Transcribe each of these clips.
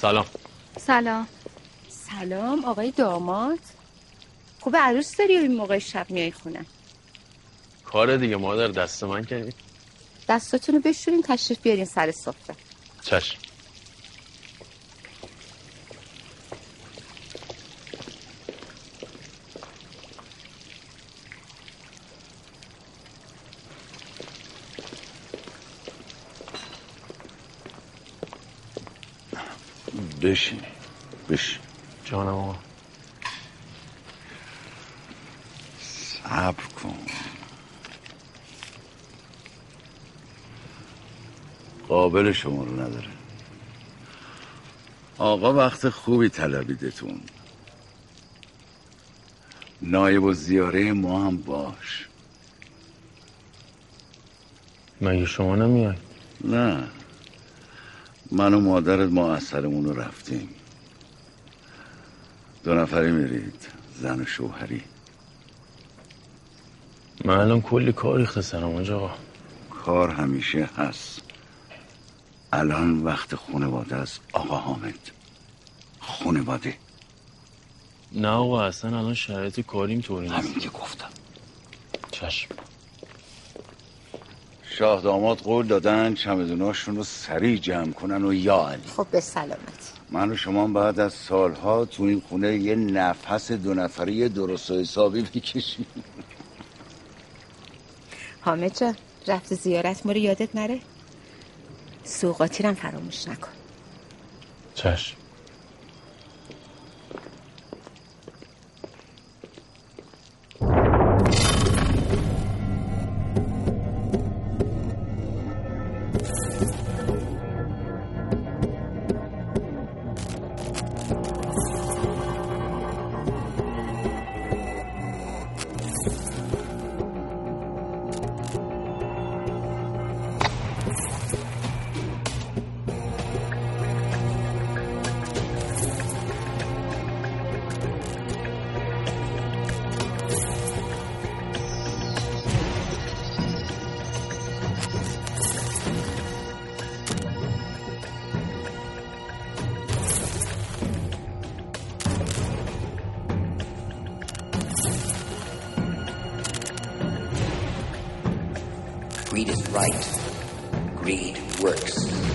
سلام. سلام. سلام آقای داماد. خوب عروس داری این موقع شب میای خونه؟ کار دیگه مادر، دست من کنی؟ دستاتونو بشورین تشریف بیارین سر سفره. چشم. بشین. جانم آقا. صبر کن. قابل شما رو نداره. آقا وقت خوبی طلبیدتون. نایب و زیاره ما هم باش. مگه شما نمیای؟ نه، من و مادرت ما اثرمون رو رفتیم. 2 نفری میرید، زن و شوهری. من الان کلی کار ریخته سرم آقا. کار همیشه هست. الان وقت خانواده است آقا حامد. خانواده. نه آقا، اصلا الان شرایط کاریم طوری نیست. همین که گفتم. چشم. شاه داماد قول دادن چمدوناشون رو سریع جمع کنن و یا علی. خب به سلامت. من و شما بعد از سالها تو این خونه یه نفس 2 نفری درست و حسابی بکشیم. حامد جان، رفت زیارت ما رو یادت نره؟ سوغاتی رو فراموش نکن. چشم. Greed is right. Greed works.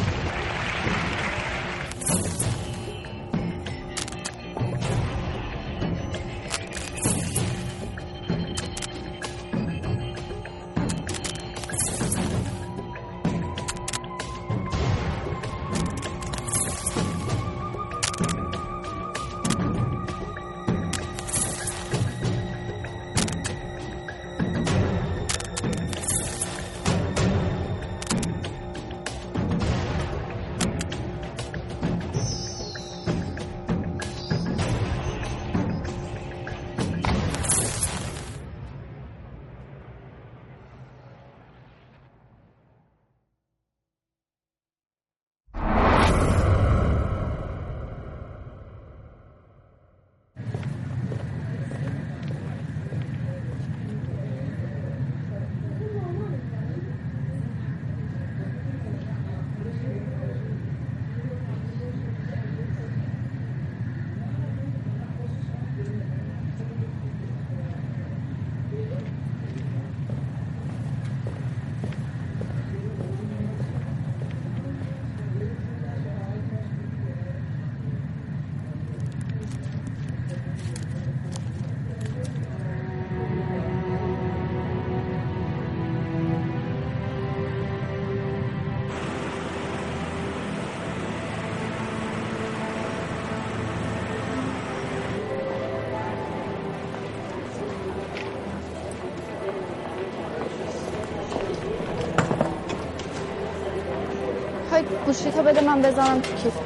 گوشیتو بده من بذارم تو کیف.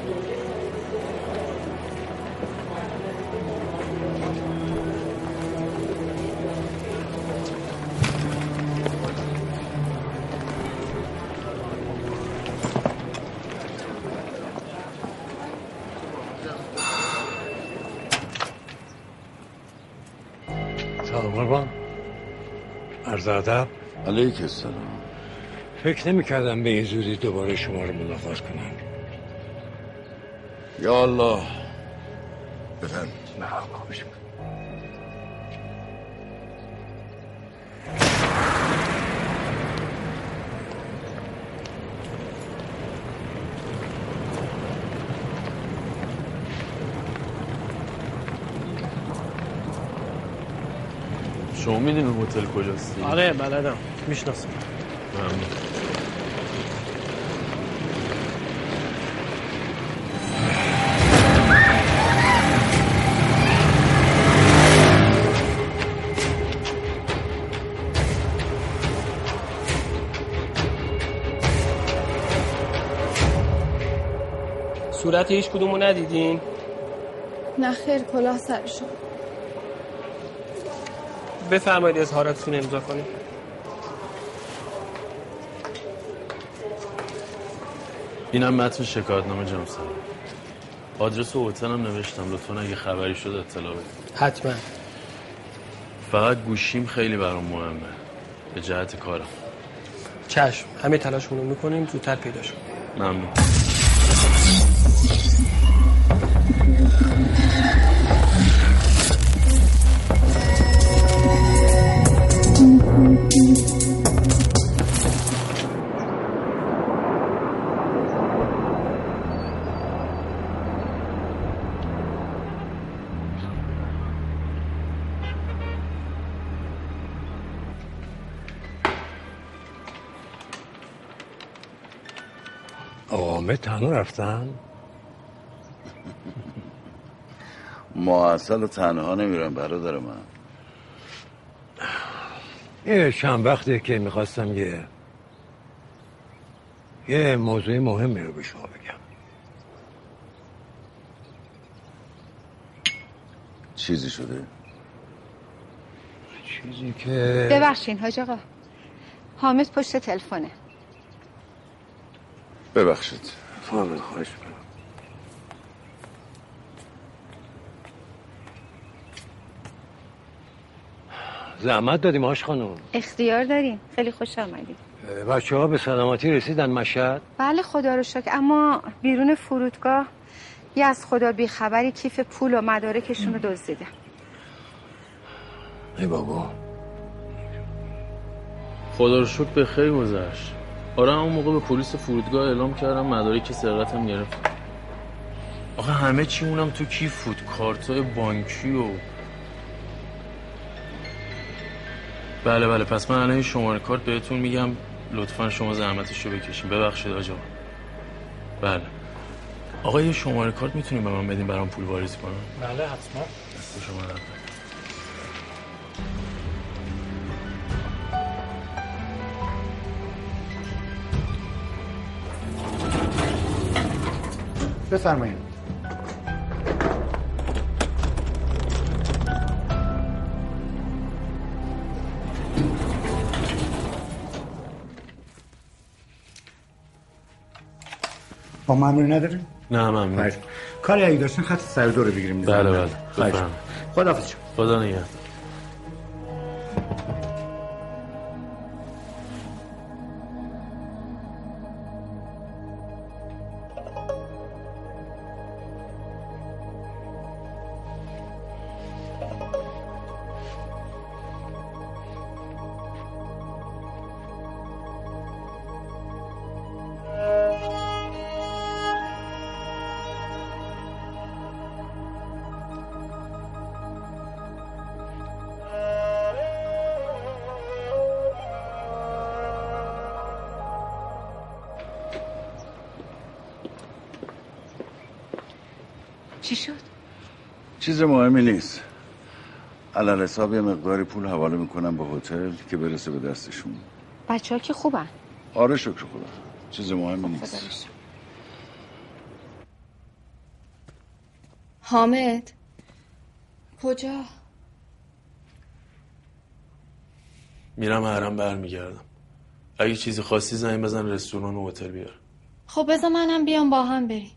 سلام قربان. عرض ادب. علیک السلام. فکر نمی کردم به این زودی دوباره شما رو ملاقات کنم. یا الله. بفرمایید. نه خوش کن. شما میدونی هتل کجاست؟ آره بلدم، میشناسم. ممنون. صورت هیچ کدومو ندیدین؟ نه خیر، کلاه سرشون. بفرمایید اظهاراتتون امضا کنید. اینم متن شکایتنامه جناب سرور. آدرس هتل هم نوشتم، لطفاً اگه خبری شد اطلاع بدید. حتما. فقط گوشیم خیلی برام مهمه به جهت کارم. چشم، همه تلاشمون رو میکنیم زودتر پیداش کنیم. ممنون. آقا تنها رفتن؟ ما اصلا تنها نمیرم برادر من. یه چند وقته که میخواستم یه موضوع مهمی رو به شما بگم. چیزی شده؟ چیزی که ببخشین حاج آقا، حامد پشت تلفنه. ببخشید. فهمید، خواهش میکنم. زحمت دادیم آش خانم. اختیار داریم. خیلی خوش آمدید. بچه ها به سلامتی رسیدن مشهد؟ بله خدا رو شکر، اما بیرون فرودگاه یه از خدا بیخبری کیف پول و مدارکشون رو دزدیدن. ای بابا. خدا رو شکر به خیر گذشت. آره اون موقع به پلیس فرودگاه اعلام کردم، مدارک سرقتم گرفتم. آخه همه چی اونم تو کیف بود، کارتای بانکی و بله پس من الان این شماره کارت بهتون میگم، لطفا شما زحمتش رو بکشین. ببخشید آجا. بله آقا یه شماره کارت میتونیم به من بدین برام پول واریز کنم؟ بله حتما. دست شما درد. بفرمایید. با مأموری نداریم؟ نه ممنون. کاری اگه داشتین خط سردو رو بگیریم. بله بفرمایید. خداحافظ. خدا نگهدار. چی شد؟ چیز مهمی نیست. علل حساب یه مقداری پول حواله میکنم به هتل که برسه به دستشون. بچه ها که خوبن؟ آره شکر خدا. چیز مهمی نیست. حامد کجا؟ میرم حرم برمیگردم. اگه چیزی خواستی زنگ بزن رستوران و هتل بیار. خب بذار منم بیام با هم بریم.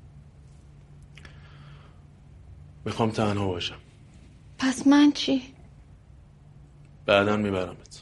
میخوام تنها باشم. پس من چی؟ بعداً میبرمت.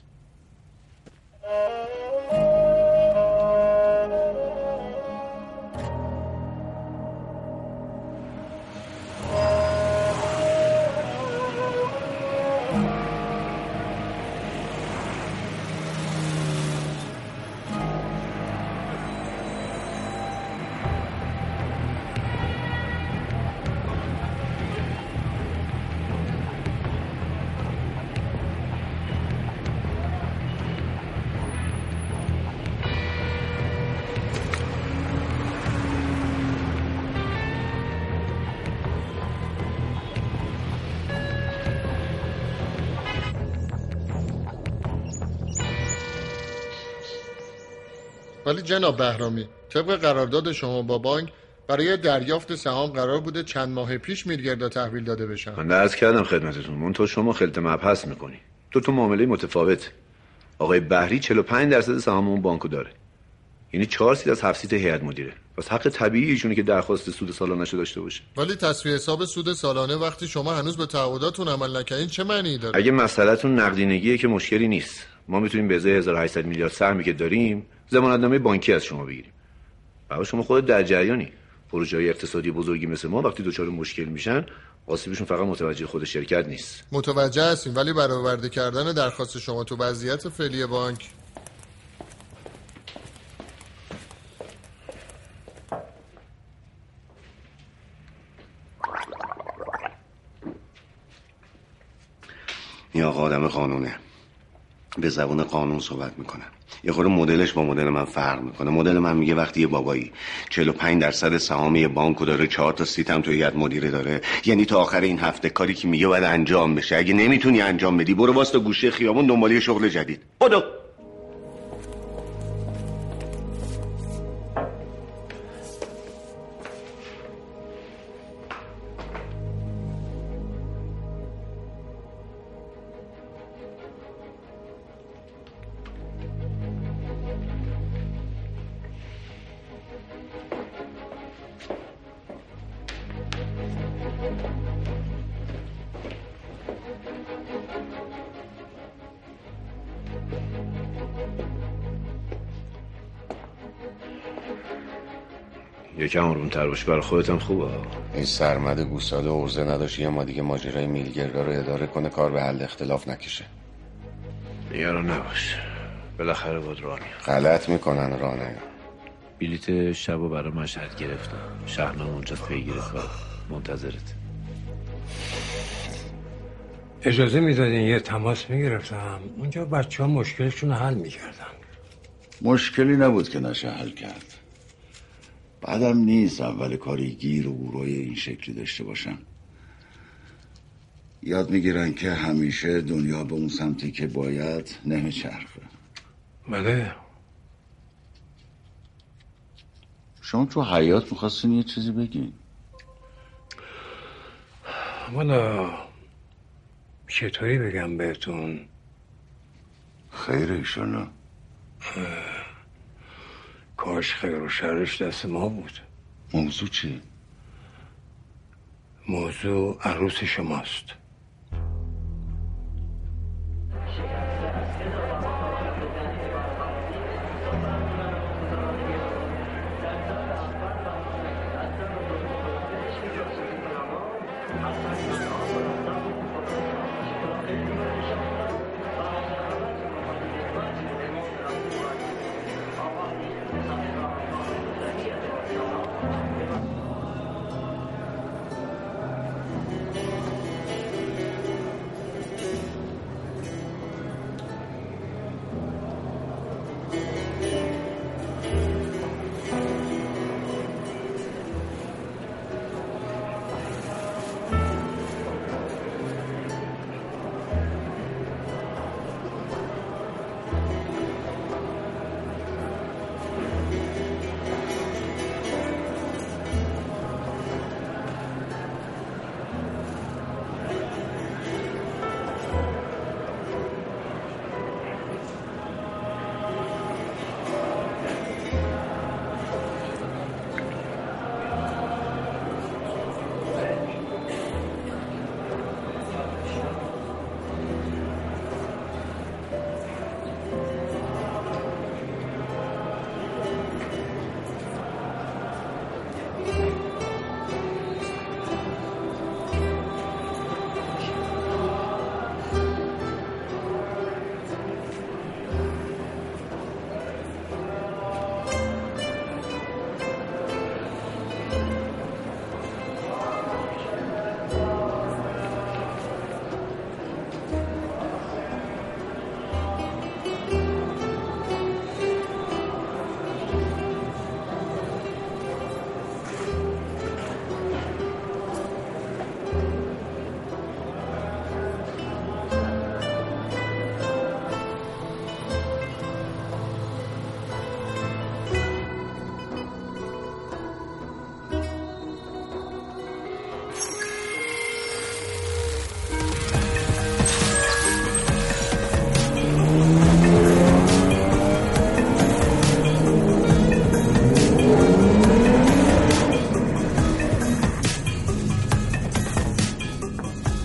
ولی جناب بهرامی، طبق قرارداد شما با بانک برای دریافت سهام قرار بوده چند ماه پیش میرگردا تحویل داده بشن. من عرض کردم خدمتتون، منتها شما خلط مبحث میکنی. تو معامله متفاوت. آقای بهری 45% سهام اون بانکو داره. یعنی 4 سیت از 7 سیت هیئت مدیره. پس حق طبیعی ایشونه که درخواست سود سالانه‌شو داشته باشه. ولی تصفیه حساب سود سالانه وقتی شما هنوز به تعهداتون عمل نکردین چه معنی داره؟ اگه مسئله‌تون نقدینگیه که مشکلی نیست. ما میتونیم به ازای 1800 میلیارد سهمی که داریم ضمانتنامه بانکی از شما بگیریم. بعد شما خودت در جریانی. پروژه‌های اقتصادی بزرگی مثل ما وقتی دچار مشکل میشن، آسیبشون فقط متوجه خود شرکت نیست. متوجه هستیم، ولی برآورده کردن درخواست شما تو وضعیت فعلی بانک این آقا آدم قانونه، به زبون قانون صحبت میکنه. یه خورده مدلش با مدل من فرق میکنه. مدل من میگه وقتی یه بابایی 45% سهام یه بانکو داره، 4 تا سیت هم تو هیئت مدیره داره، یعنی تا آخر این هفته کاری که میگه باید انجام بشه. اگه نمیتونی انجام بدی برو واسه گوشه خیابون دنبال یه شغل جدید. بدو. یکم آروم‌تر باش، برای خودت هم خوبه. این سرمد گوساله ارزه نداشت یه ما دیگه ماجرای میلگردا رو اداره کنه، کار به حل اختلاف نکشه. نگران نباش، بالاخره باید راه میاد. غلط میکنن راه نیان. بلیت شبو برای مشهد گرفتم، شهرنامه اونجا پیگیر کار منتظرت. اجازه میدادین یه تماس میگرفتم اونجا، بچه ها مشکلشون رو حل میکردن. مشکلی نبود که نشه حل کرد. بعدم نیست اول کاری گیر و گروه این شکلی داشته باشن. یاد میگیرن که همیشه دنیا به اون سمتی که باید نمیچرخه. بله. شما تو حیات میخواستین یه چیزی بگین؟ والا چطوری بگم بهتون؟ خیره ایشالا. کاش خیر و شرش دست ما بود. موضوع چی؟ موضوع عروس شماست.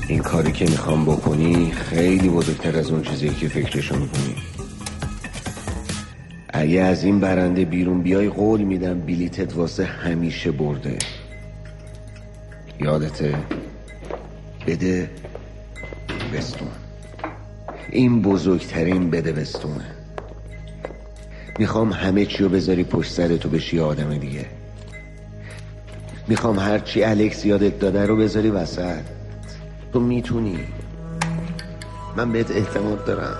این کاری که میخوام بکنی خیلی بزرگتر از اون چیزی که فکرشو میکنی. اگه از این برنده بیرون بیای قول میدم بلیتت واسه همیشه برده. یادته؟ بده بستون. این بزرگترین بده بستونه. میخوام همه چیو بذاری پشت سرتو بشی آدم دیگه. میخوام هرچی الکس یادت داده رو بذاری وسط. تو میتونی. من بهت اعتماد دارم.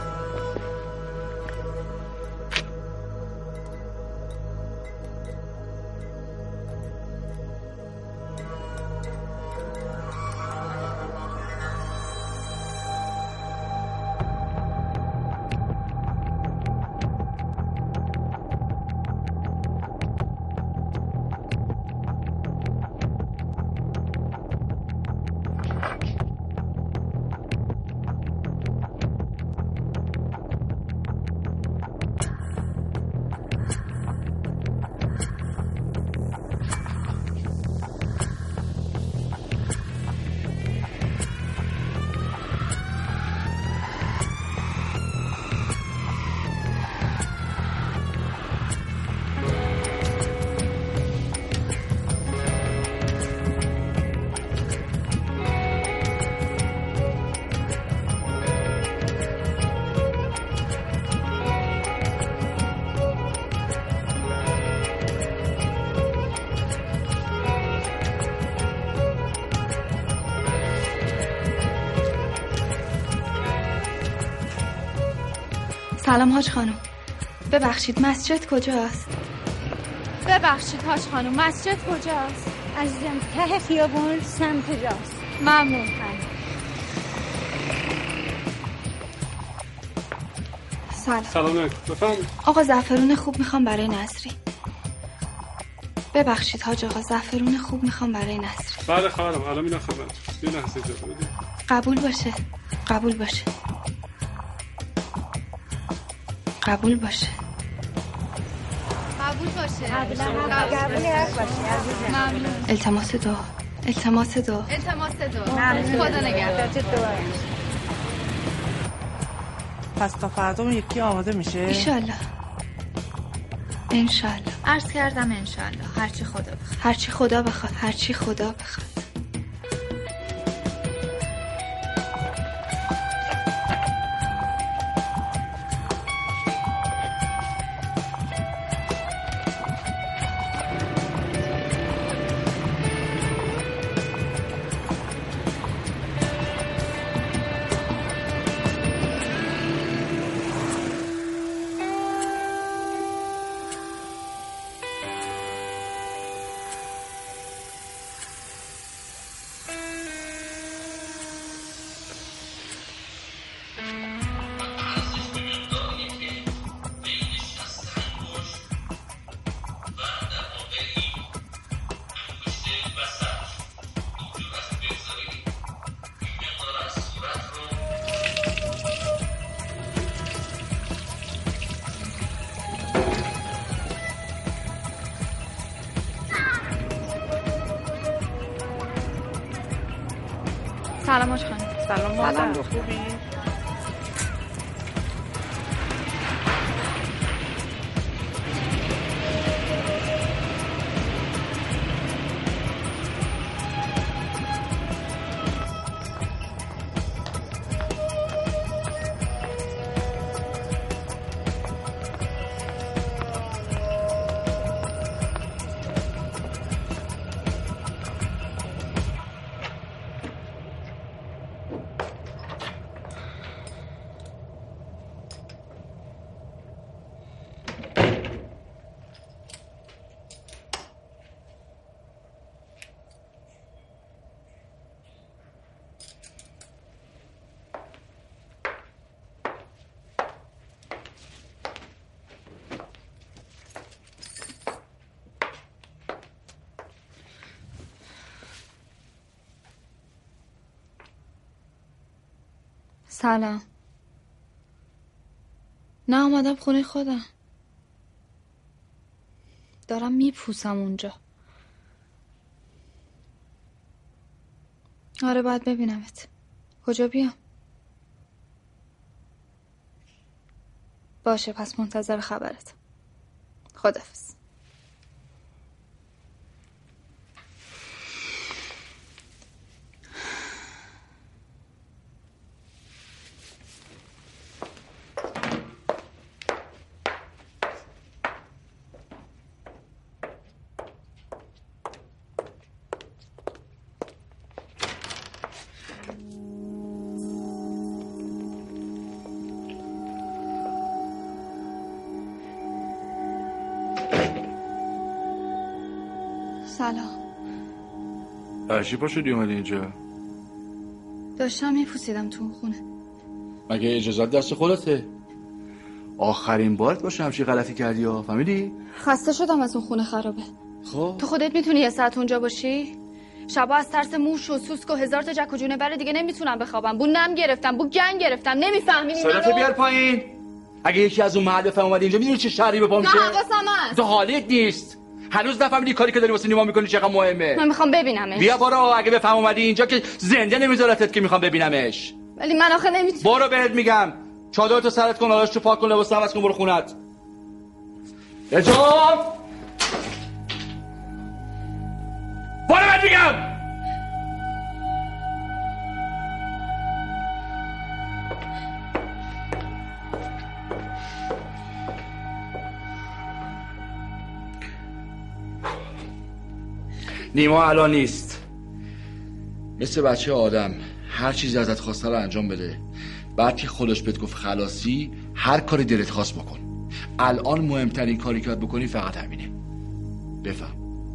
سلام حاج خانم. ببخشید مسجد کجاست؟ ببخشید حاج خانم مسجد کجاست؟ عزیزم ته خیابون سمت راست. ممنون. سلام علیکم. بفرمایید. آقا زعفرون خوب میخوام برای نصری. ببخشید حاج آقا زعفرون خوب میخوام برای نصری. بله خواهرم الان میرم خدمت. یه لحظه اجازه بدید. قبول باشه. قبول باشه. قبول باشه. قبول باشه. قبول باشه. التماس دعا. التماس دعا. التماس دعا. خدا نگهدار. پس تا فردا اون یکی آماده میشه؟ انشالله. انشالله. عرض کردم انشالله. هرچی خدا بخواد. هرچی خدا بخواد. هرچی خدا بخواد. سلام حاج خانم. سلام مادر. خوبی؟ سلام. نه اومدم خونه خودم. دارم میپوسم اونجا. آره باید ببینمت. کجا بیام؟ باشه پس منتظر خبرت. خداحافظ. سلام. عجی پا شدی اومدی اینجا؟ داشتم میپوسیدم تو خونه. مگه اجازت دست خودته؟ آخرین بارت باشه همچین غلطی کردی ها، فهمیدی؟ خسته شدم از اون خونه خرابه. خب تو خودت میتونی یه ساعت اونجا باشی؟ شبا از ترس موش و سوسک و هزار تا جک و جونور دیگه نمیتونم بخوابم. بو نم گرفتم، بو گنگ گرفتم. نمیفهمی اینا صداتو بیار پایین. اگه یکی از اون محل بفهم اومد اینجا میدونی چه شری به پا میشه؟ نه حواسم هست. تو حالیت نیست. هنوز نفهمیدی کاری که داری واسه نیما میکنی چقدر مهمه. من میخوام ببینمش. بیا برو، اگه بفهم اومدی اینجا که زنده نمیذارتت که میخوام ببینمش. ولی من آخه نمیتونم. برو بهت میگم. چادرتو سرت کن، آراشتو پاک کن، لباسو عوض کن، برو خونت. رجام برو بهت میگم. نیما الان نیست. مثل بچه آدم هر چیزی ازت خواسته رو انجام بده. بعد که خودش بهت گفت خلاصی هر کاری دلت خواست بکن. الان مهمترین کاری که باید بکنی فقط همینه. بفهم.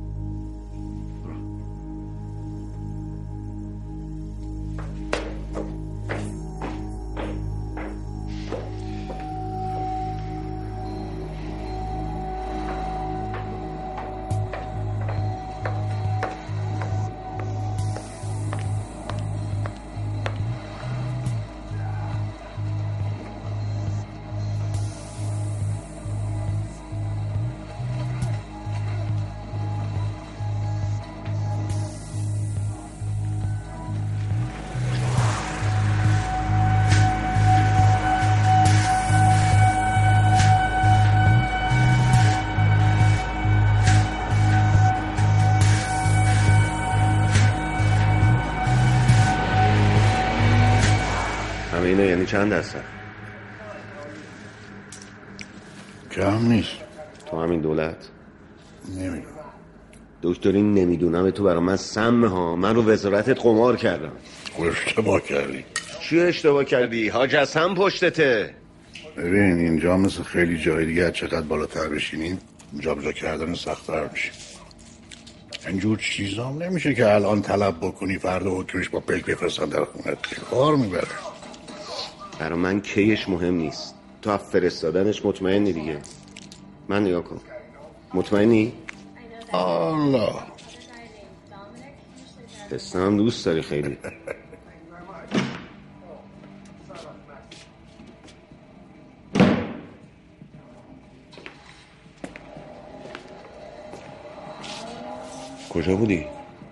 یعنی چند درصد؟ کم نیست. تو همین دولت؟ نمیدونم. دکتری نمیدونم تو برای من سم ها. من رو وزارتت قمار کردم. اشتباه کردی. چی اشتباه کردی؟ حاج حسن پشتته. ببین اینجا مثل خیلی جای دیگه چقدر بالاتر بشینین جابجا کردن سخت‌تر میشه. اینجور چیزام نمیشه که الان طلب بکنی فردا حکمش با پیک بفرستن در خونت. کار میبره. برای من کیش مهم نیست. تو از فرستادنش مطمئنی دیگه. من نگاه کن. مطمئنی؟ الله. حسنم دوست داری خیلی. کجا بودی؟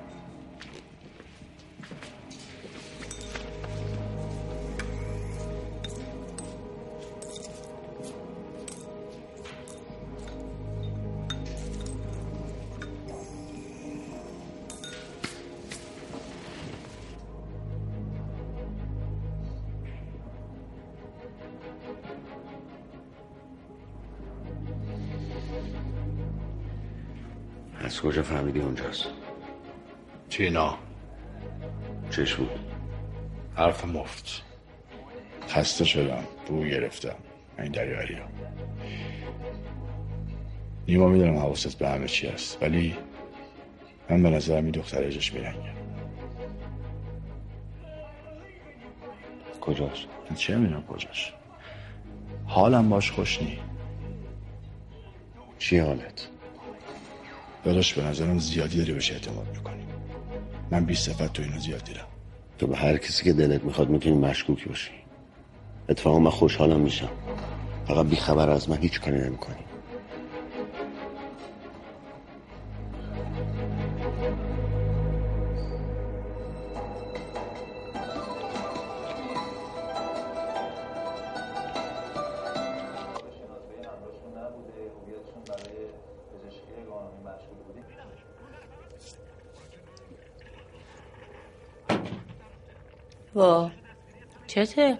از کجا فهمیدی اونجاست؟ تینا. چش بود؟ حرف مفت. خسته شدم، بو گرفتم. این دریاریا. نیما میدونم حواست به همه چی هست، ولی من به نظرم این دختر اجاش میرنگه. کجاست؟ من چه میدونم کجاست. حالم باش خوش نی. چی حالت؟ داداش به نظرم زیادی داری بهش اعتماد میکنی. من 20 صفت تو اینو زیاد دیدم. تو به هر کسی که دلت میخواد میتونی مشکوک باشی. اتفاقا من خوشحالم میشم. فقط بیخبر از من هیچ کاری نمیکنی. وا چته؟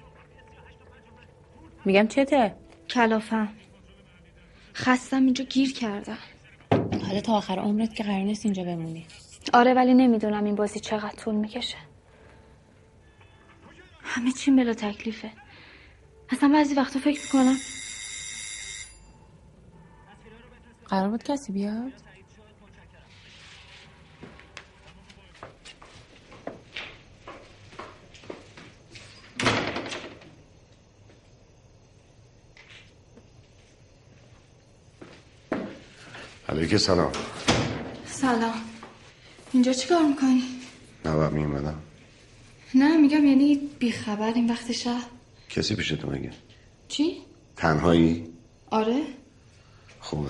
میگم چته؟ کلافم. خستم اینجا گیر کردم. حالا تا آخر عمرت که قرار نیست اینجا بمونی. آره ولی نمیدونم این بازی چقدر طول میکشه. همه چیم بلا تکلیفه. اصلا بعضی وقتا فکر میکنم قرار بود کسی بیاد؟ علیک سلام. سلام. اینجا چی کار میکنی؟ نواب میومدم. نه میگم یعنی بیخبر این وقت شب. کسی پیش تو مگه؟ چی؟ تنهایی؟ آره. خوبه.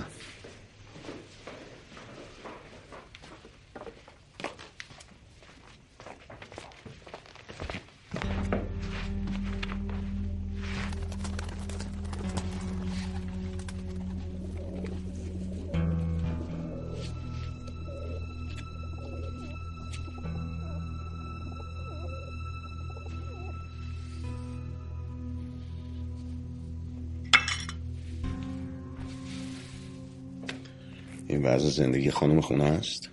این وضع زندگی خانم خونه است؟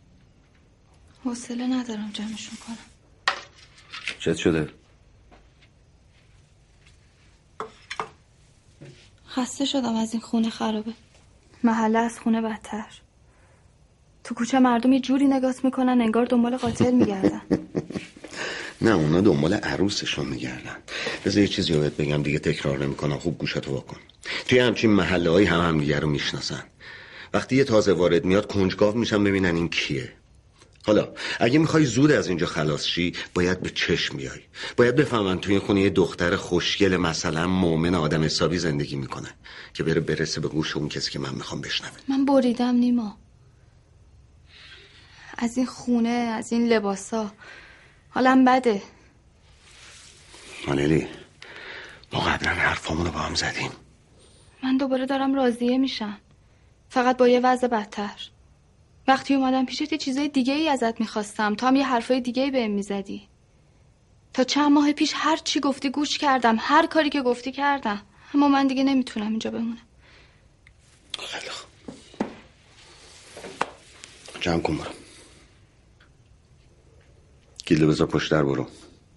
حوصله ندارم جمعشون کنم. چت شده؟ خسته شدم از این خونه خرابه. محله از خونه بدتر. تو کوچه مردم یه جوری نگاس میکنن انگار دنبال قاتل میگردن. نه اونا دنبال عروسشون میگردن. بذار یه چیزی رو بهت بگم دیگه تکرار نمیکنم. خوب گوشتو واکن. توی همچین محله های هم دیگه رو میشناسن. وقتی یه تازه وارد میاد کنجکاو میشن ببینن این کیه. حالا اگه میخوای زود از اینجا خلاص شی باید به چشم بیای. باید بفهمن توی این خونه یه دختر خوشگل مثلا مومن آدم حسابی زندگی میکنه که برسه به گوش اون کسی که من میخوام بشنوه. من بریدم نیما از این خونه، از این لباسا. حالم بده. مالیلی ما قبلا حرفامونو با هم زدیم. من دوباره دارم راضیه میشم، فقط با یه وضع بدتر. وقتی اومدم پیشت یه چیزای دیگه ای ازت میخواستم، تو هم یه حرفای دیگه ای بهم میزدی. تا چند ماه پیش هر چی گفتی گوش کردم، هر کاری که گفتی کردم، اما من دیگه نمیتونم اینجا بمونم. خیلی خوب جمع کن برو. گیلو بذار پشت در برو.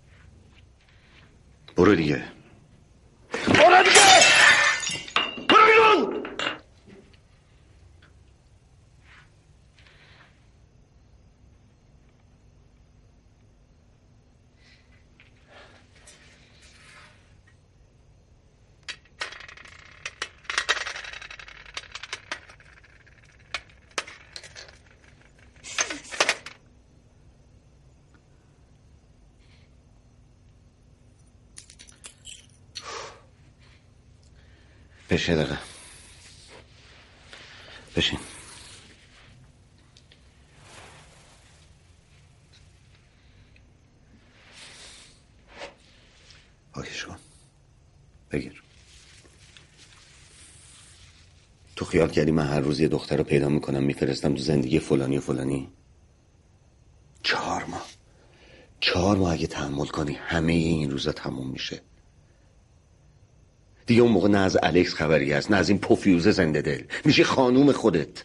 برو دیگه. برو دیگه. برو بیرون. بشه دقیقه بشین. پاکش کن. بگیر. تو خیال کردی من هر روز یه دختر رو پیدا میکنم میفرستم تو زندگی فلانی و فلانی؟ 4 ماه اگه تحمل کنی همه این روزا تموم میشه. دیگه اون موقع نه از الکس خبری هست نه از این پوفیوزه زنده دل. میشه خانوم خودت.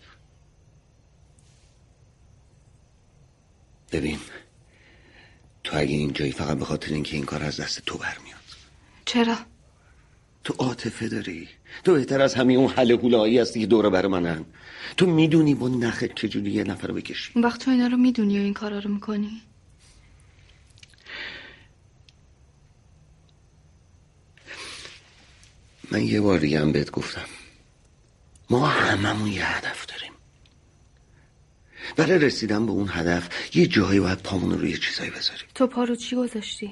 ببین تو اگه اینجایی فقط به خاطر اینکه این کار از دست تو برمیاد. چرا؟ تو عاطفه داری. تو بهتر از همه اون حله هولایی هستی که دوره بر منن. تو میدونی با نخت چجوری یه نفر بکشی. اون وقت تو اینا رو میدونی و این کارا رو میکنی؟ من یه بار دیگه هم بهت گفتم ما هممون یه هدف داریم. برای رسیدن به اون هدف یه جایی باید پامون رو یه چیزایی بذاریم. تو پا رو چی گذاشتی؟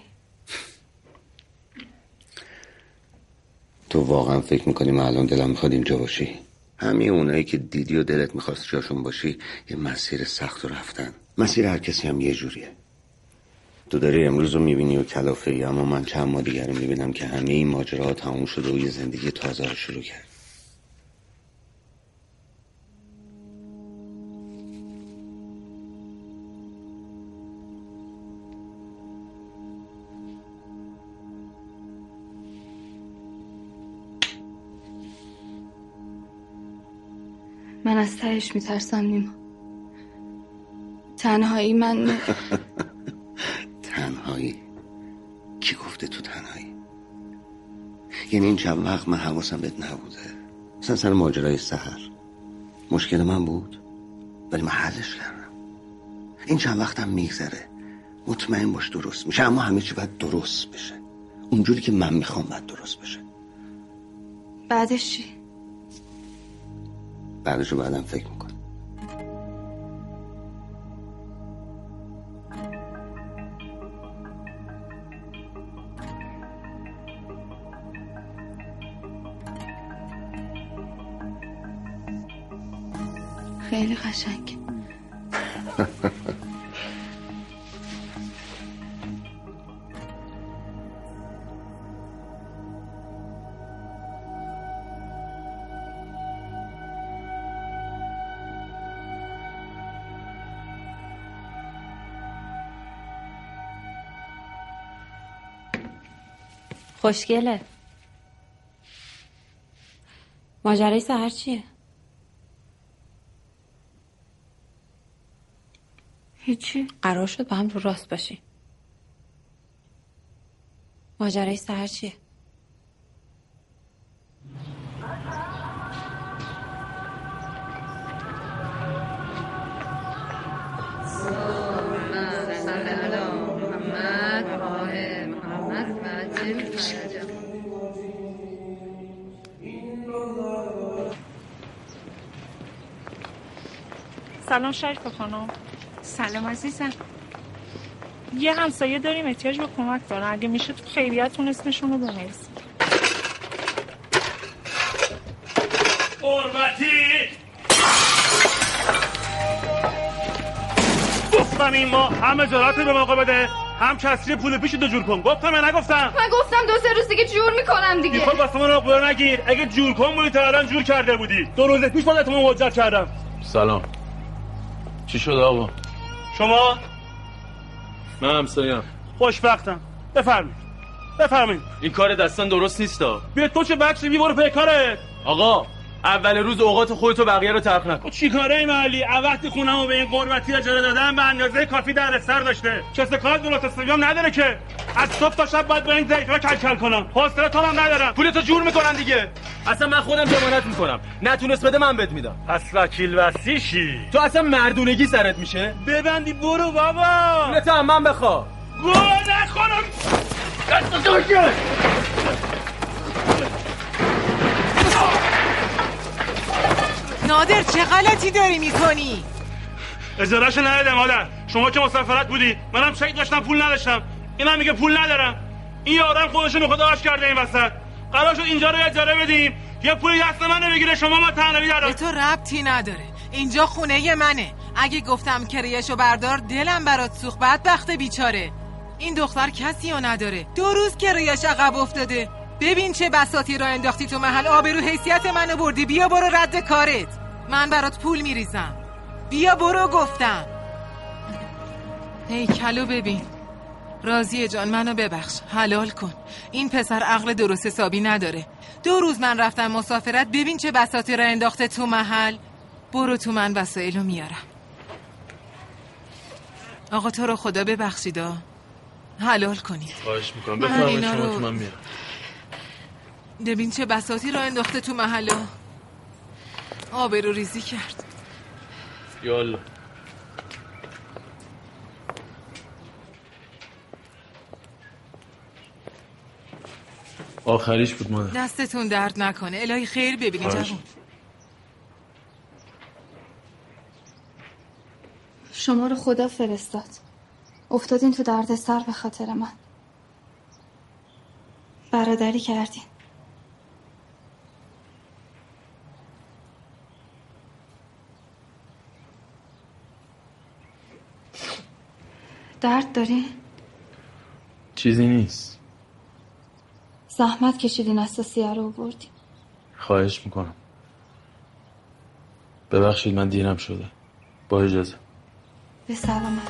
تو واقعا فکر میکنی من الان دلم میخواد اینجا باشی؟ همه اونایی که دیدی و دلت میخواست جاشون باشی یه مسیر سخت رو رفتن. مسیر هر کسی هم یه جوریه. تو داری امروز رو میبینی و کلافه ای، اما من چند ماه دیگر رو میبینم که همه این ماجراها تموم شده و یه زندگی تازه رو شروع کرد. من از تهش میترسم نیما. تنهایی من تنهایی؟ کی گفته تو تنهایی؟ یعنی این چند وقت من حواسم بهت نبوده؟ مثلا سر ماجرای سحر مشکل من بود ولی من حلش کردم. این چند وقتم میگذره، مطمئن باش درست میشه، اما همه چی باید درست بشه اونجوری که من میخوام باید درست بشه. بعدش چی؟ بعدشو بعدم فکر میکنم. خیلی قشنگ. خوشگله. ماجرای سحر چیه؟ هیچی. قرار شد با هم رو راست باشی. ماجرای سحر چیه؟ سلام شریف خانم. سلام عزیزم. یه همسایه داریم احتیاج به کمک دارن، اگه میشه تو خیریتون اسمشون رو بنویسید. حرمتی گفتم این ما هم اجارات به موقع بده هم کسری پول پیش دو جور کن. گفتم یا نگفتم؟ من گفتم 2-3 روز دیگه جور میکنم دیگه. خب واسه من رو نگیر. اگه جور کن بودی تا الان جور کرده بودی. 2 روز پیش بازتون موجه کردم. سلام. چی شد آقا؟ شما؟ من همسایه‌ام. خوشبختم. بفرمایید. این کار دستان درست نیستا. بیا تو چه بکسی بی برو پی کارت. آقا اول روز اوقات خودتو بقیه رو تلخ نکن. چی کاره ای محلی؟ وقتی خونمو به این قربتی اجاره دادم به اندازه کافی در سر داشته. کس کار درست حسابیام نداره که. از صبح تا شب باید با این ضعیفا کلکل کنم. حوصله تو هم ندارم. پولتو جور میکنن دیگه. اصلا من خودم ضمانت میکنم. نتونست بده من بهت میدم. پس وکیل وصیشی. تو اصلا مردونگی سرت میشه؟ ببندی برو بابا. پولتو هم من بخوا. گوه نخورم. دستو کن. نادر چه غلطی داری میکنی؟ اجارهشو ندادم مادر. شما که مسافرت بودی منم چک داشتم پول نداشتم. اینم میگه پول ندارم. این یارم خودشونو خداش کرده این وسط. قرار شد اینجا رو اجاره بدیم یه پولی دست من بگیره شما ما تنهایی دارم. به تو ربطی نداره. اینجا خونه منه. اگه گفتم کریهشو بردار دلم برات سوخت. بدبخت بیچاره. این دختر کسی رو نداره. 2 روز کریهش عقب افتاده. ببین چه بساطی را انداختی تو محل. آبرو حیثیت منو بردی. بیا برو رد کارت. من برات پول میریزم. بیا برو گفتم. هیکلو ببین. راضیه جان منو ببخش. حلال کن. این پسر عقل درست حسابی نداره. 2 روز من رفتم مسافرت. ببین چه بساطی را انداخته تو محل. برو تو من وسایلو میارم. آقا تو رو خدا ببخشیدا. حلال کنید. خواهش میکنم بفرمایید شما تو من میارم. ببین چه بساطی را انداخته تو محلا. آبرو ریزی کرد. یالا آخریش بود مادر. دستتون درد نکنه. الهی خیر ببینی جوان. شما رو خدا فرستاد. افتادین تو درد سر به خاطر من. برادری کردین. درد داری؟ چیزی نیست. زحمت کشیدین اساسیه رو آوردین. خواهش میکنم. ببخشید من دیرم شده. با اجازه. به سلامت.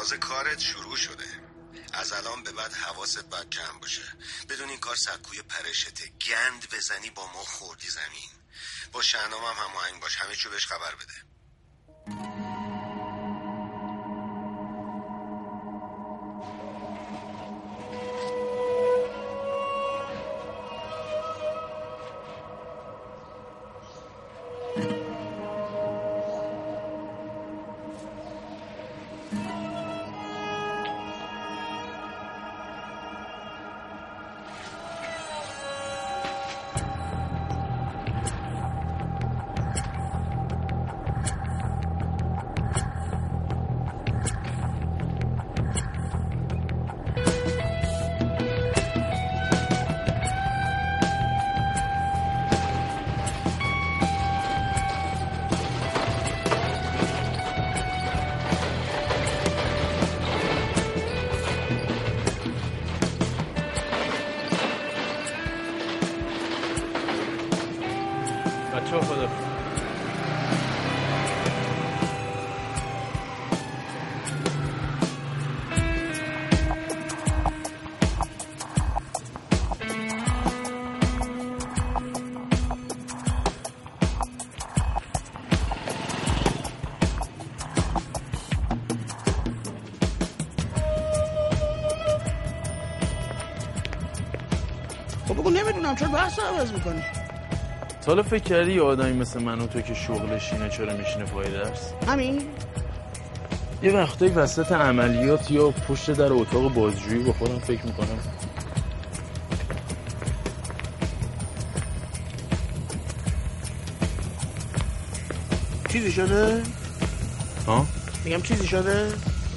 تازه کارت شروع شده. از الان به بعد حواست باید کم باشه. بدون این کار سکوی پرشته، گند بزنی با ما خوردی زمین. با شهنام هم هماهنگ باش، همه چیو بهش خبر بده. نمیدونم چرا بحث عوض میکنی. حالا فکر کردی یه آدمی مثل من و تو که شغلش اینه چرا میشینه پای درس؟ همین؟ یه وقتایی وسط عملیات یا پشت در اتاق بازجویی با خودم فکر میکنم چیزی شده؟ ها؟ میگم چیزی شده؟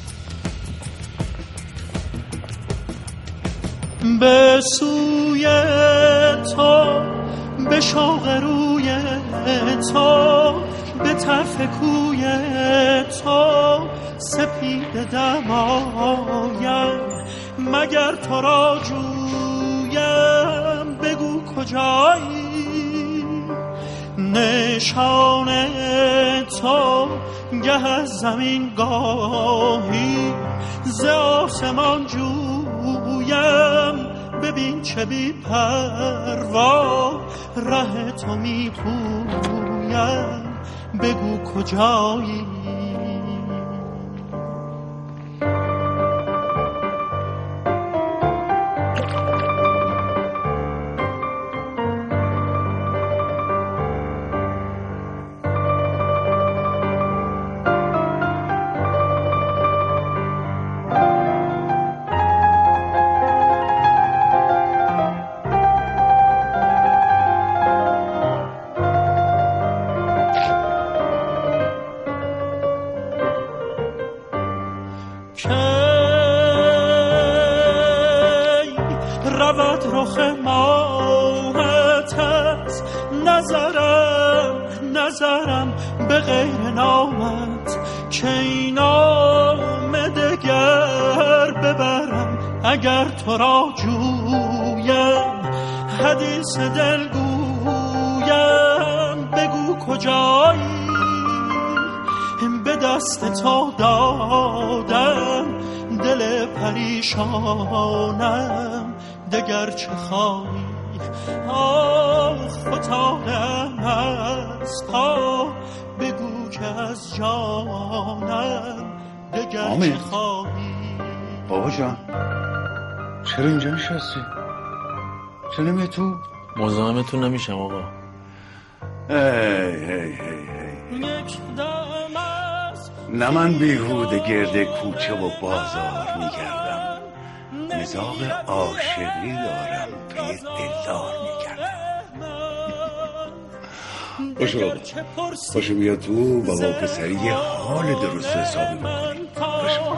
به سوی تو، به شوق روی تو، به طرف کوی تو سپید دمایم، مگر تو را جویم بگو کجایی، نشان تو گه از زمین گاهی ز آسمان جویم، ببین چه بی پروا ره تو می پویم، بگو کجایی. نظرم به غیر نامت که این نام دگر ببرم، اگر تو را جویم حدیث دل گویم، بگو کجایی، به دست تو دادم دل پریشانم، دگر چه خواهی، آخ فتادم از پا، بگو که از جانم دگر چه خواهی. بابا جان چرا اینجا نشستی؟ چرا نمیه تو؟ مزاحمتون نمیشم آقا. نه من بیهوده گرد کوچه و بازار میگردم، مزاق عاشقی دارم پی دلدار میگردم. باشو بابا، باشو بیا تو بابا پسری یه حال درست و حسابی بکنی. باشو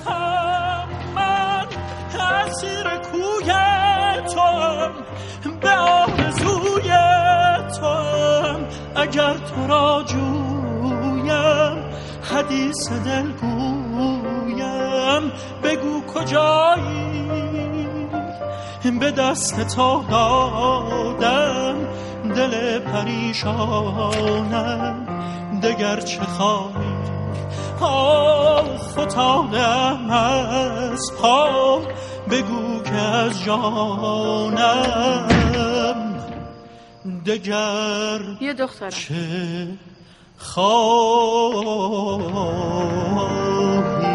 من اسیر کوی توام، به آرزوی توام، اگر تو را جویم حدیث دل گویم، بگو کجایی، به دست تو دادم دل پریشانم، دگر چه خواهی. فتادم از پا بگو که از جانم دگر بیا دخترم چه خواهی.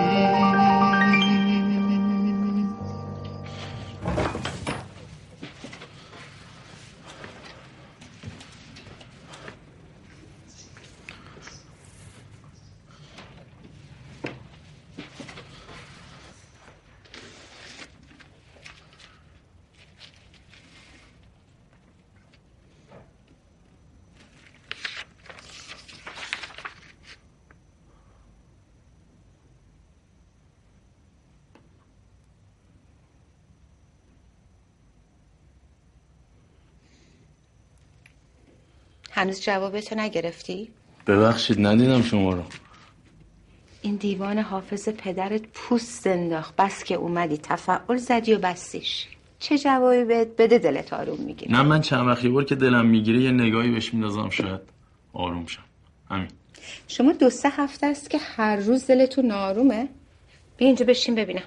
هنوز جوابتو نگرفتی؟ ببخشید ندیدم شما رو. این دیوان حافظ پدرت پوست انداخت، بس که اومدی تفعول زدی و بستیش. چه جوابی بهت بده دلت آروم میگیره؟ نه من چند وقت یه بار که دلم میگیره یه نگاهی بهش میندازم شاید آروم شم. همین. شما 2-3 هفته است که هر روز دلتون آرومه؟ بیا اینجا بشین ببینم.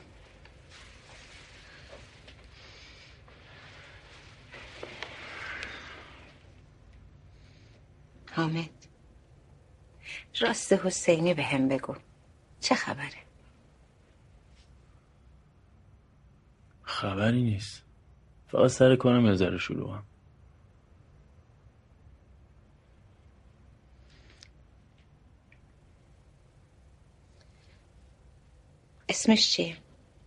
حامد، راست حسینی به هم بگو، چه خبره؟ خبری نیست، فقط سر کارم یه ذره شلوغم. اسمش چیه؟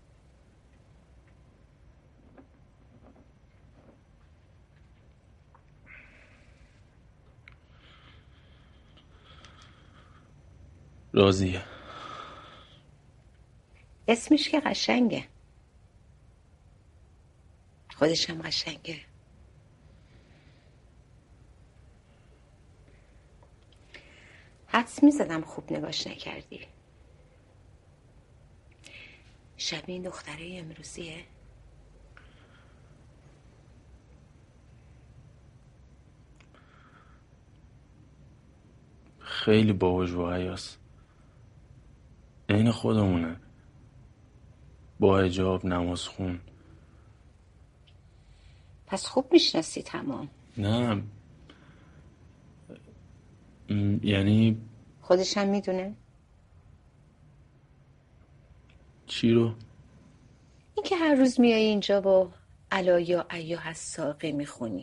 راضیه. اسمش که قشنگه، خودش هم قشنگه. حدس میزدم خوب نگاش نکردی. شبیه این دختره امروزیه؟ خیلی باهوش و حیاس، عین خودمونه، با حجاب، نماز خون. پس خوب میشناسی تمام؟ نه یعنی خودش هم میدونه؟ چی رو؟ این که هر روز میای اینجا با الا یا ایها الساقی میخونی.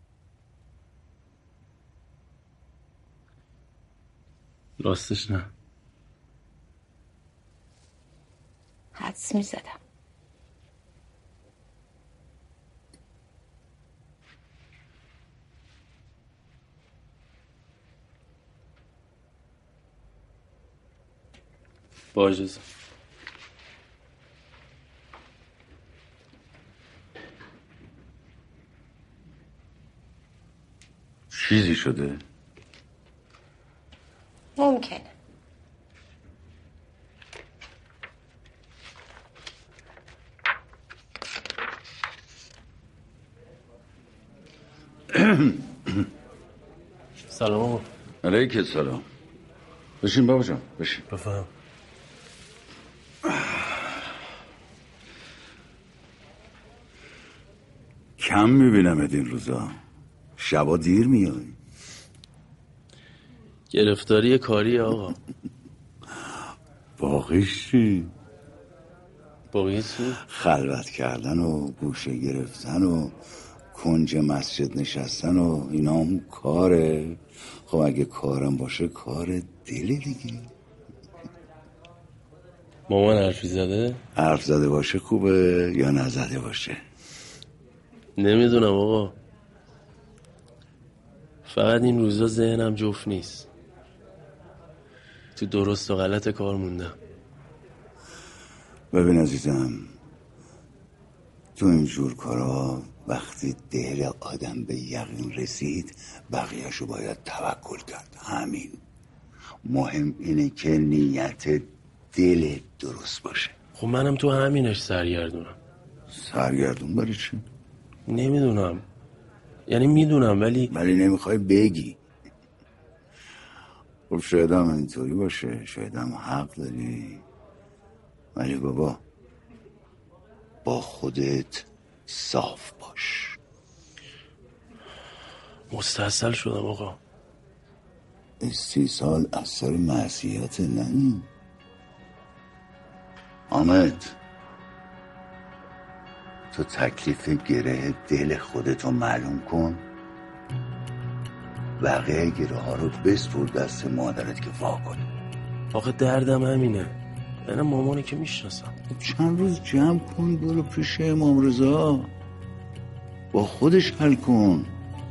راستش نه. حدس میزدم. با اجازه. چیزی شده؟ ممکنه. سلام آقا. علیک السلام. بشین بابا جان، بشین. بفهم. کم میبینمت این روزا، شبا دیر میای. گرفتاری کاری آقا. باقیش چی؟ باقی چی؟ خلوت کردن و گوشه گرفتن و کنج مسجد نشستن و اینا هم کاره. خب اگه کارم باشه کار دل دیگه. مامان حرفی زده؟ حرف زده باشه خوبه یا نزده باشه؟ نمیدونم آقا، فقط این روزا ذهنم جفت نیست، تو درست و غلط کار موندم. ببین عزیزم، تو اینجور کارا وقتی دل آدم به یقین رسید بقیهشو باید توکل کرد. همین. مهم اینه که نیت دل درست باشه. خب منم تو همینش سرگردونم. سرگردون برای چی؟ نمیدونم، یعنی میدونم ولی نمیخوای بگی. خب شاید هم اینطوری باشه، شاید هم حق داری، ولی بابا با خودت صاف باش. مستحصل شدم آقا. استیصال اثر معصیت نه. حامد، تو تکلیف گره دل خودتو معلوم کن، بقیه گره ها رو بسپر دست مادرت که وا کنی. آقا دردم همینه، من مامانی که میشناسم. چند روز جمع کن برو پیش امام رضا، با خودش حل کن.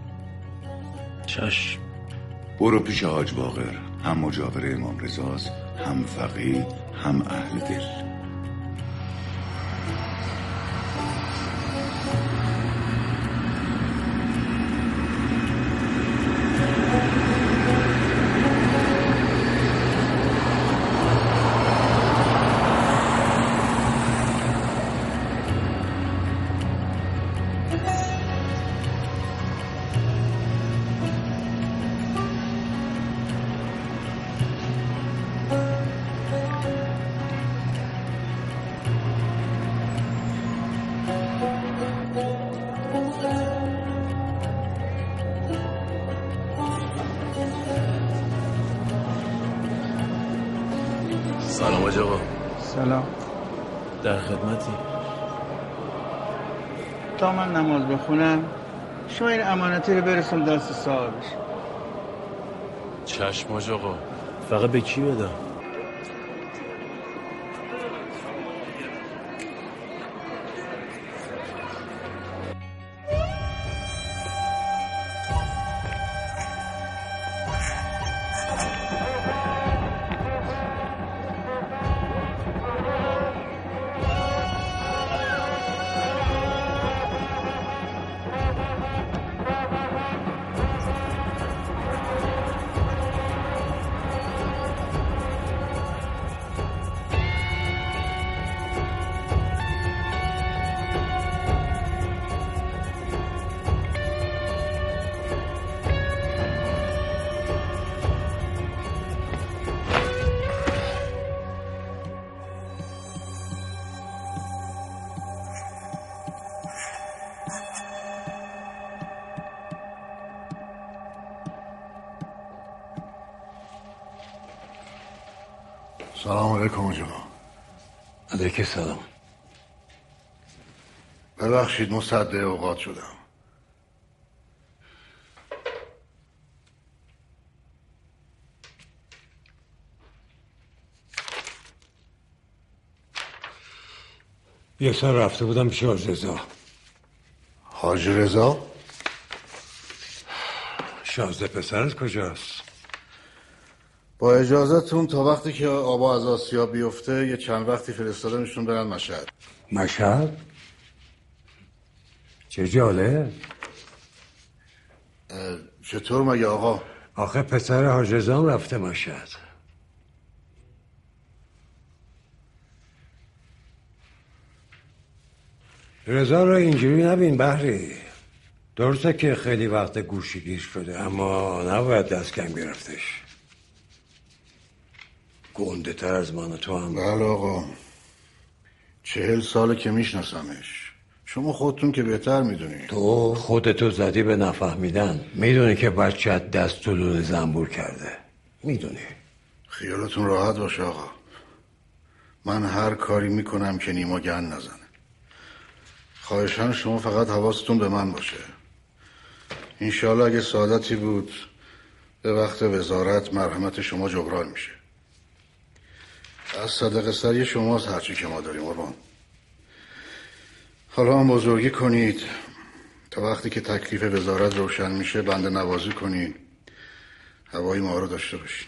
چشم. برو پیش حاج باقر، هم مجاور امام رضاست، هم فقیه، هم اهل دل. سلام حاج آقا. سلام. در خدمتی. تا من نماز بخونم شما این امانتی رو برسون دست صاحبش. چشم حاج آقا. فقط به کی بدم؟ سلام علیکم آقا. علیک سلام. ببخشید مصدع اوقات شدم. یه سال رفته بودم پیش حاج رضا. حاج رضا؟ شازده پسرت کجاست؟ با اجازتون تا وقتی که آبا از آسیا بیفته یه چند وقتی فرستادمشون برن مشهد. مشهد؟ چه جالب. چطور مگه آقا؟ آخه پسر حاج رضا هم رفته مشهد. رضا رو اینجوری نبین بحری. درسته که خیلی وقت گوشی گیر شده اما نباید دست کم گرفتش. گنده تر از من و تو هم. بله آقا، 40 ساله که میشناسمش. شما خودتون که بهتر میدونی. تو خودتو زدی به نفهمیدن. میدونی که بچه‌ت دست تو لوله زنبور کرده. میدونی. خیالتون راحت باشه آقا، من هر کاری میکنم که نیما گن نزنه. خواهشاً شما فقط حواستون به من باشه. انشالله اگه سعادتی بود به وقت وزارت مرحمت شما جبران میشه. از صدقه سری شماست هرچی که ما داریم قربان. حالا هم بزرگی کنید تا وقتی که تکلیف وزارت روشن میشه بنده نوازی کنید هوای ما رو داشته باشید.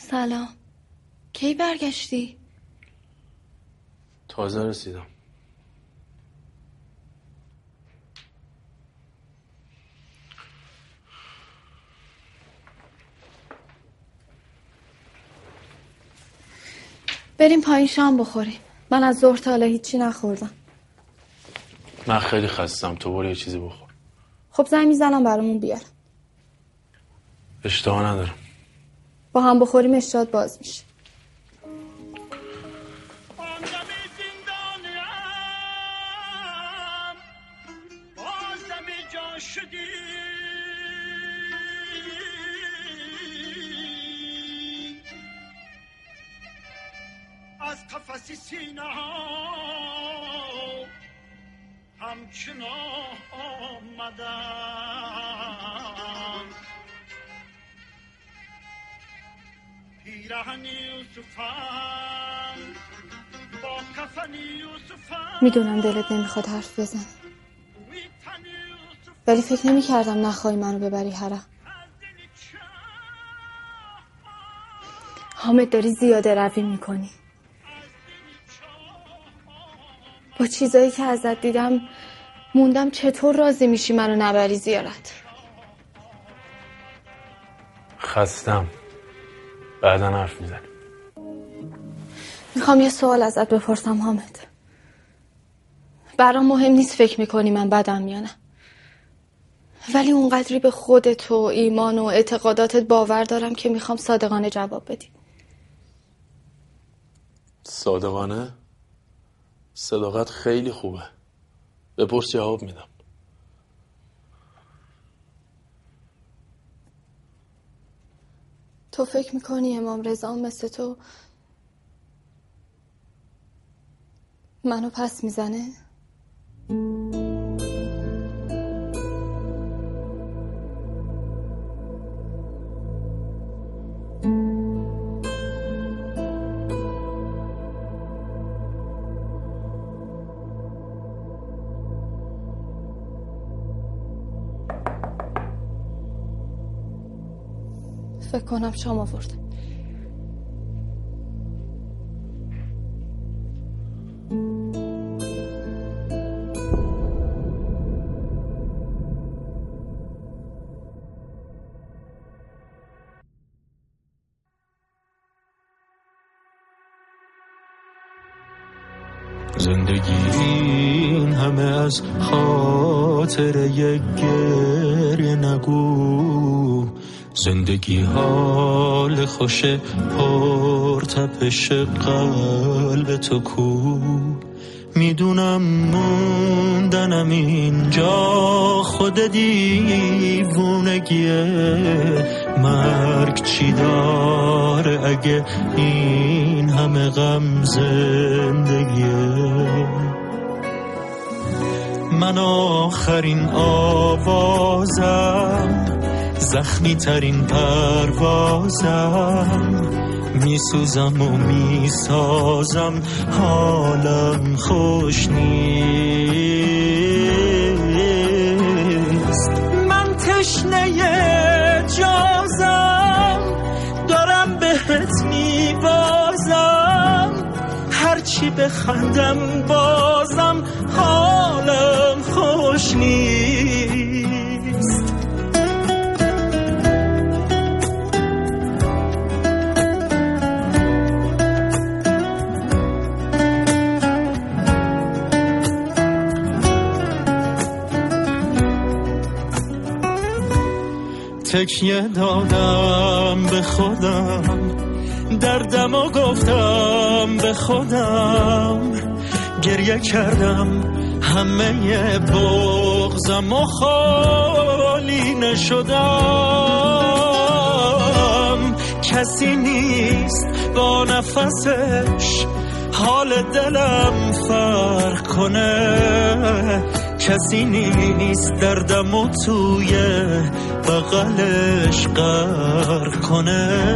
سلام. کی برگشتی؟ تازه رسیدم. بریم پایین شام بخوریم. من از ظهر تا حالا هیچی نخوردم. من خیلی خستم، تو برو یه چیزی بخور. خب زنگ میزنم برامون بیار. اشتها ندارم. با هم بخوریم اشتهات باز میشه. از قفس سینه همچنان آمدم پیرهن یوسفم با کفن یوسفم. میدونم دلت نمیخواد حرف بزنی، ولی فکر نمی‌کردم نخوای منو ببری حرم. حامد داری زیاده روی میکنی. با چیزایی که ازت دیدم موندم چطور راضی میشی منو نبری زیارت. خستم، بعدا حرف میزنیم. میخوام یه سوال ازت بپرسم حامد. برام مهم نیست فکر میکنی من بدم یا نه، ولی اونقدری به خودت و ایمان و اعتقاداتت باور دارم که میخوام صادقانه جواب بدی. صادقانه؟ صداقت خیلی خوبه، بپرس جواب میدم. تو فکر میکنی امام رضا مثل تو منو پس میزنه؟ فکر کنم شام آورده. زندگی این همه از خاطر یک گریه نگو. زندگی حال خوش پرتپش قلب تو کو. میدونم موندنم اینجا خود دیوونگیه. مرگ چی داره اگه این همه غم زندگیه. من آخرین آوازم، زخمی ترین پروازم، میسوزم و میسازم، حالم خوش نیست. من تشنه جازم، دارم بهت میبازم، هرچی بخندم بازم، حالم خوش نیست. تکیه دادم به خودم، دردم و گفتم به خودم، گریه کردم همه بغضم و خالی نشدم. کسی نیست با نفسش حال دلم فرق کنه. کسی نیست دردم و توی بغلش غرق کنه.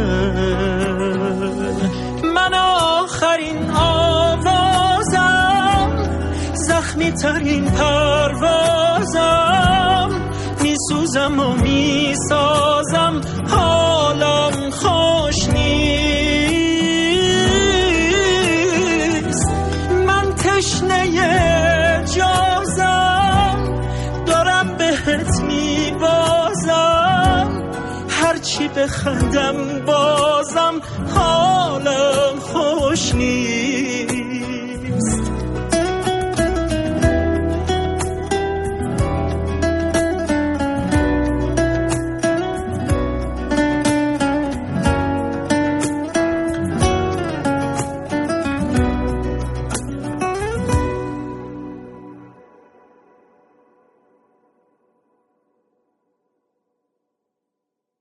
من آخرین آوازم، زخمی ترین پروازم، میسوزم و میسازم، حالم خوش نیست. دلت میبازم، هرچی بخندم بازم حالم خوش نیست.